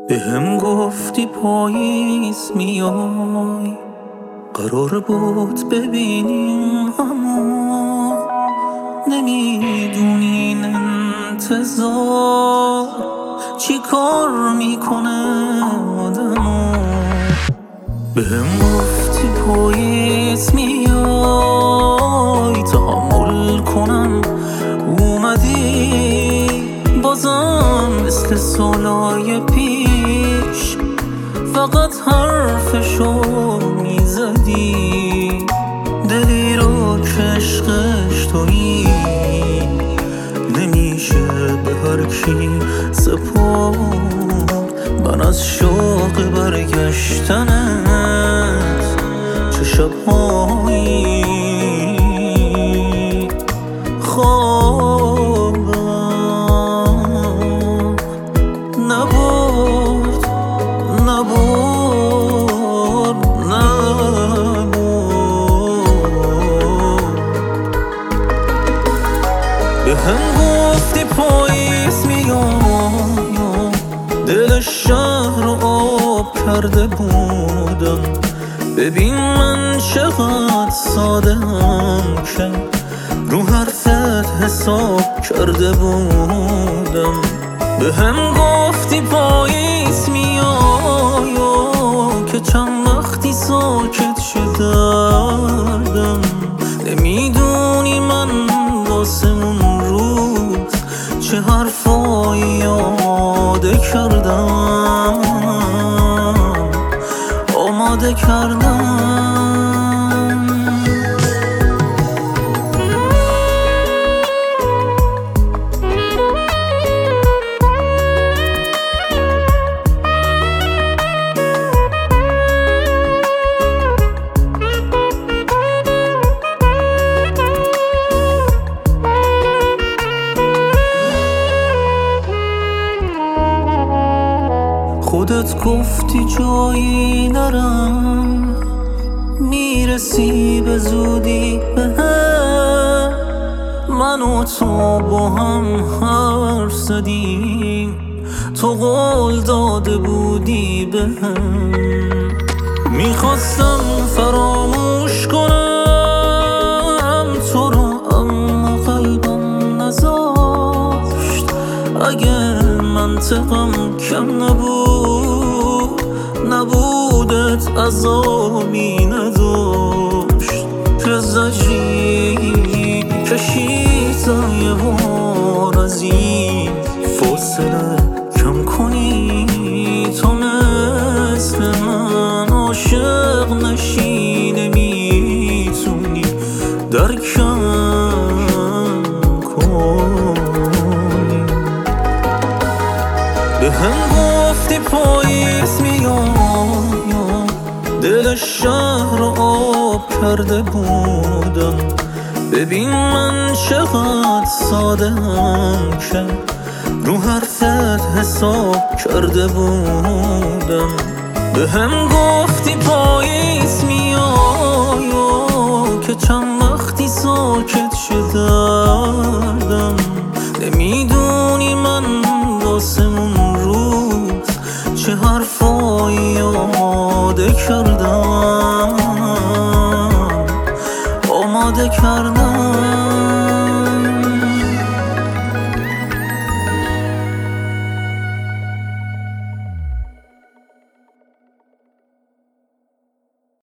بهم گفتی پاییز میای، قرار بود ببینیم اما نمیدونی این انتظار چی کار میکنه آدمو. بهم گفتی پاییز میای تحمل کنم، اومدی بازم مثل سالای پیش فقط حرفشو میزدی. دلی رو که عشقش تویی نمیشه به هر کی سپرد. من از شوق برگشتنت چه شبهایی خوابم نبرد بهم گفتی پاییز میام، دل شهر رو آب کرده بودم. ببین من چقدر ساده‌ام که رو حرفت حساب کرده بودم. بهم گفتی پاییز میای که چند وقتی ساکت شدم. نمیدونی من واسه اون روز چه حرفایی آماده کردم. خودت گفتی جایی نرم، میرسی به زودی بهم. من و تو با هم حرف زدیم، تو قول داده بودی بهم. میخواستم فراموش کنم تو رو اما قلبم نذاشت. اگه منطقم کم نبودت عذابی نداشت. که زجری کشیدم یه بار از این فاصله کم کنی. تو مثل من عاشق نشی، نمیتونی درکم کنی. بهم گفتی پاییز میای، دل شهر رو آب کرده بودم. ببین من چقدر ساده‌ام که رو حرفت حساب کرده بودم. بهم گفتی پاییز میای که چند وقتی ساکت شدم. نمیدونی من واسه اون روز چه حرفایی آماده کردم.